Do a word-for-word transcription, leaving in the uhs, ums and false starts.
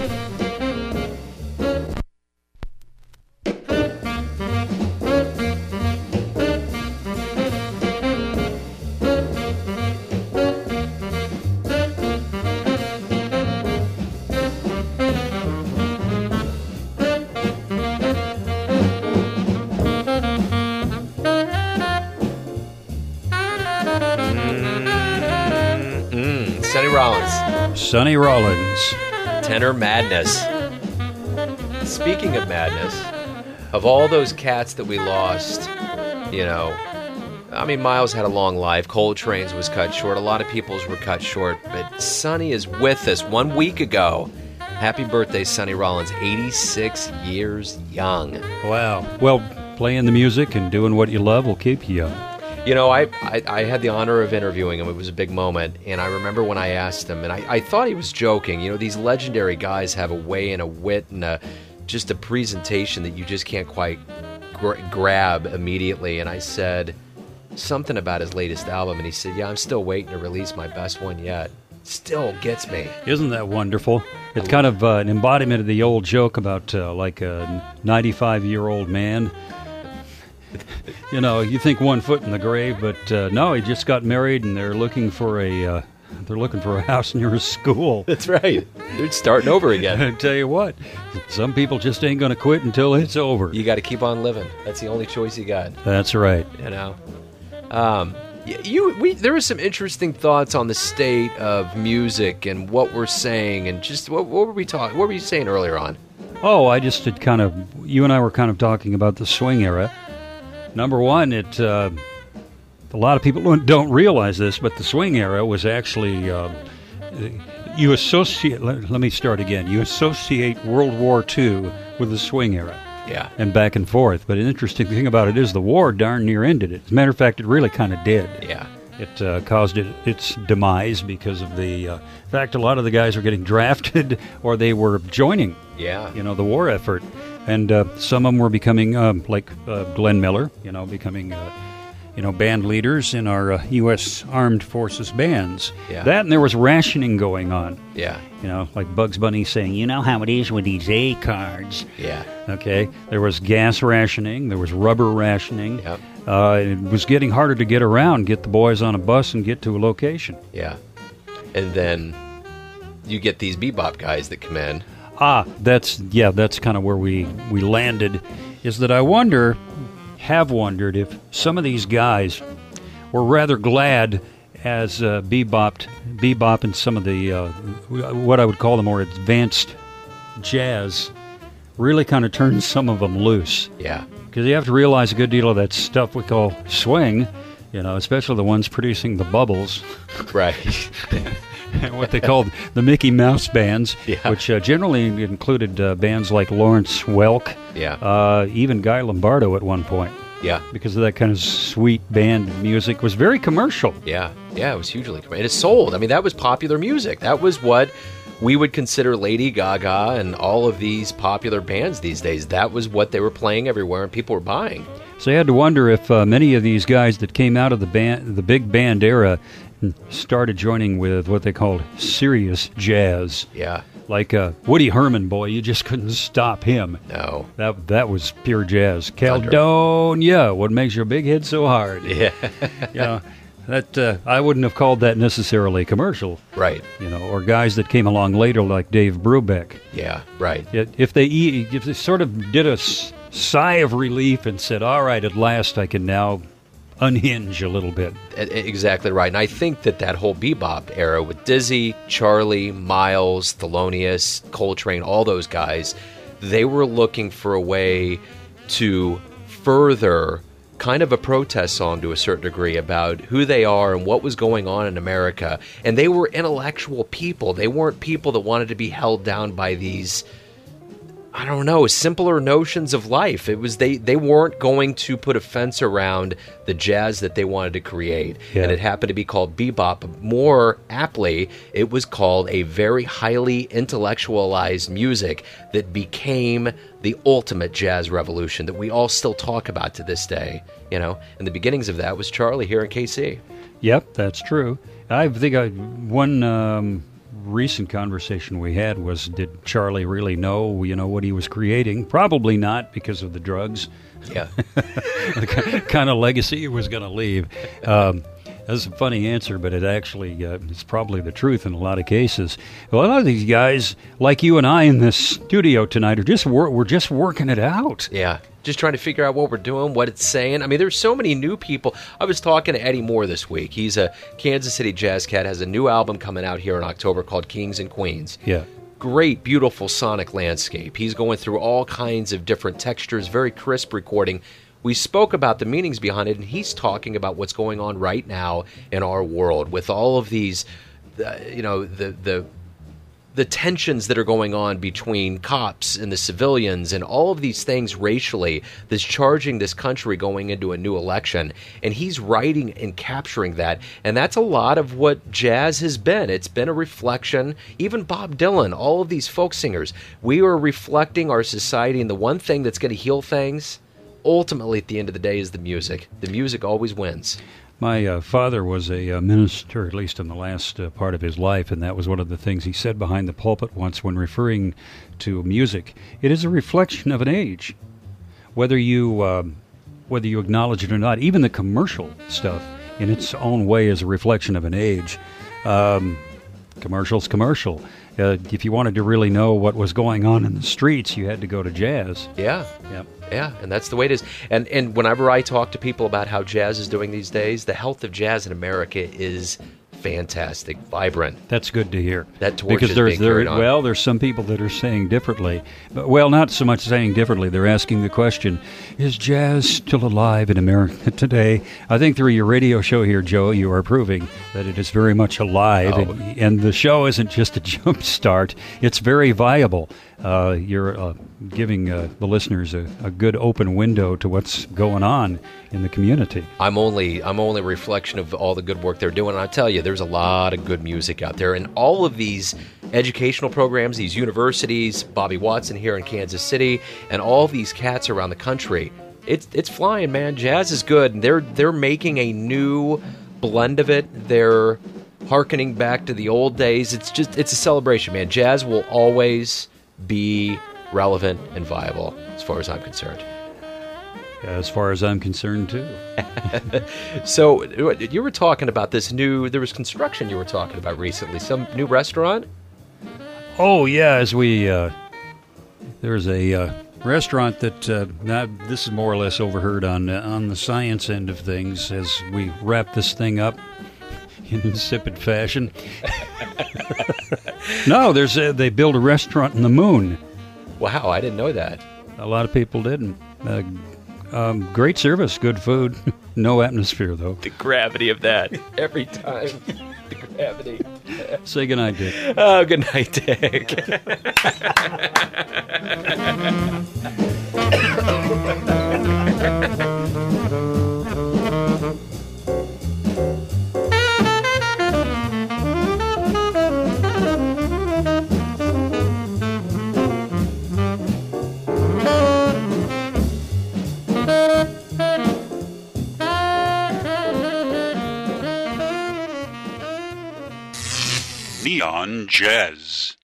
Sonny Rollins. Tenor Madness. Speaking of madness, of all those cats that we lost, you know, I mean, Miles had a long life. Coltrane's was cut short. A lot of people's were cut short. But Sonny is with us one week ago. Happy birthday, Sonny Rollins. eighty-six years young. Wow. Well, playing the music and doing what you love will keep you young. You know, I, I, I had the honor of interviewing him. It was a big moment. And I remember when I asked him, and I, I thought he was joking. You know, these legendary guys have a way and a wit and a, just a presentation that you just can't quite gr- grab immediately. And I said something about his latest album. And he said, yeah, I'm still waiting to release my best one yet. Still gets me. Isn't that wonderful? It's kind of uh, an embodiment of the old joke about uh, like a ninety-five-year-old man. You know, you think one foot in the grave, but uh, no, he just got married, and they're looking for a uh, they're looking for a house near a school. That's right. They're starting over again. I tell you what, some people just ain't going to quit until it's over. You got to keep on living. That's the only choice you got. That's right. You know, um, you we there were some interesting thoughts on the state of music and what we're saying, and just what, what were we talking? What were you saying earlier on? Oh, I just had kind of you and I were kind of talking about the swing era. Number one, it uh, a lot of people don't realize this, but the swing era was actually uh, you associate. Let, let me start again. You associate World War Two with the swing era, yeah, and back and forth. But an interesting thing about it is the war darn near ended it. As a matter of fact, it really kind of did. Yeah, it uh, caused it its demise because of the uh, fact a lot of the guys were getting drafted or they were joining. Yeah, you know, the war effort. And uh, some of them were becoming, um, like uh, Glenn Miller, you know, becoming, uh, you know, band leaders in our uh, U S Armed Forces bands. Yeah. That and there was rationing going on. Yeah. You know, like Bugs Bunny saying, you know how it is with these A cards. Yeah. Okay. There was gas rationing. There was rubber rationing. Yep. Uh, it was getting harder to get around, get the boys on a bus and get to a location. Yeah. And then you get these bebop guys that come in. Ah, that's, yeah, that's kind of where we, we landed, is that I wonder, have wondered, if some of these guys were rather glad as uh, bebopped, bebop and some of the, uh, what I would call the more advanced jazz, really kind of turned some of them loose. Yeah. Because you have to realize a good deal of that stuff we call swing, you know, especially the ones producing the bubbles. Right. What they called the Mickey Mouse bands, yeah. which uh, generally included uh, bands like Lawrence Welk, yeah, uh, even Guy Lombardo at one point. Yeah. Because of that kind of sweet band music. It was very commercial. Yeah, yeah, it was hugely commercial. It sold. I mean, that was popular music. That was what we would consider Lady Gaga and all of these popular bands these days. That was what they were playing everywhere and people were buying. So you had to wonder if uh, many of these guys that came out of the band, the big band era, started joining with what they called serious jazz. Yeah. Like uh, Woody Herman, boy, you just couldn't stop him. No. That that was pure jazz. Caledonia, what makes your big head so hard? Yeah. You know, that, uh, I wouldn't have called that necessarily commercial. Right. You know, or guys that came along later like Dave Brubeck. Yeah, right. If they, if they sort of did a sigh of relief and said, all right, at last I can now unhinge a little bit. Exactly right. And I think that that whole bebop era with Dizzy, Charlie, Miles, Thelonious, Coltrane, all those guys, they were looking for a way to further kind of a protest song to a certain degree about who they are and what was going on in America. And they were intellectual people. They weren't people that wanted to be held down by these, I don't know, simpler notions of life. It was they, they weren't going to put a fence around the jazz that they wanted to create. Yeah. And it happened to be called bebop. More aptly, it was called a very highly intellectualized music that became the ultimate jazz revolution that we all still talk about to this day. You know, and the beginnings of that was Charlie here in K C. Yep, that's true. I think I, one um, recent conversation we had was, did Charlie really know, you know, what he was creating? Probably not, because of the drugs. Yeah. The kind of legacy he was going to leave. Um, that's a funny answer, but it actually uh, it's probably the truth in a lot of cases. Well, a lot of these guys, like you and I in this studio tonight, are just wor- we're just working it out. Yeah. Just trying to figure out what we're doing, what it's saying. I mean, there's so many new people. I was talking to Eddie Moore this week. He's a Kansas City jazz cat, has a new album coming out here in October called Kings and Queens. Yeah. Great, beautiful sonic landscape. He's going through all kinds of different textures, very crisp recording. We spoke about the meanings behind it, and he's talking about what's going on right now in our world with all of these, uh, you know, the the the tensions that are going on between cops and the civilians and all of these things racially that's charging this country going into a new election. And he's writing and capturing that. And that's a lot of what jazz has been. It's been a reflection. Even Bob Dylan, all of these folk singers, we are reflecting our society. And the one thing that's going to heal things, ultimately at the end of the day, is the music. The music always wins. My uh, father was a uh, minister, at least in the last uh, part of his life, and that was one of the things he said behind the pulpit once when referring to music. It is a reflection of an age, whether you um, whether you acknowledge it or not. Even the commercial stuff, in its own way, is a reflection of an age. Um, commercial's commercial. Uh, if you wanted to really know what was going on in the streets, you had to go to jazz. Yeah. Yep. Yeah, and that's the way it is. And and whenever I talk to people about how jazz is doing these days, the health of jazz in America is fantastic, vibrant. That's good to hear. That torch because is there's being there carried on. well, there's some people that are saying differently. But, well, not so much saying differently. They're asking the question: is jazz still alive in America today? I think through your radio show here, Joe, you are proving that it is very much alive, Oh. and, and the show isn't just a jump start. It's very viable. Uh, you're uh, giving uh, the listeners a, a good open window to what's going on in the community. I'm only I'm only a reflection of all the good work they're doing. And I tell you, there's a lot of good music out there, and all of these educational programs, these universities, Bobby Watson here in Kansas City, and all these cats around the country. It's it's flying, man. Jazz is good, and they're they're making a new blend of it. They're hearkening back to the old days. It's just it's a celebration, man. Jazz will always be relevant and viable, as far as I'm concerned. As far as I'm concerned, too. So you were talking about this new, there was construction you were talking about recently, some new restaurant? Oh, yeah, as we, uh, there's a uh, restaurant that, uh, now, this is more or less overheard on, uh, on the science end of things as we wrap this thing up in insipid fashion. No, there's a, they built a restaurant in the moon. Wow, I didn't know that. A lot of people didn't. Uh, um, great service, good food. No atmosphere, though. The gravity of that. Every time. The gravity. Say goodnight, Dick. Oh, good night, Dick. Neon Jazz.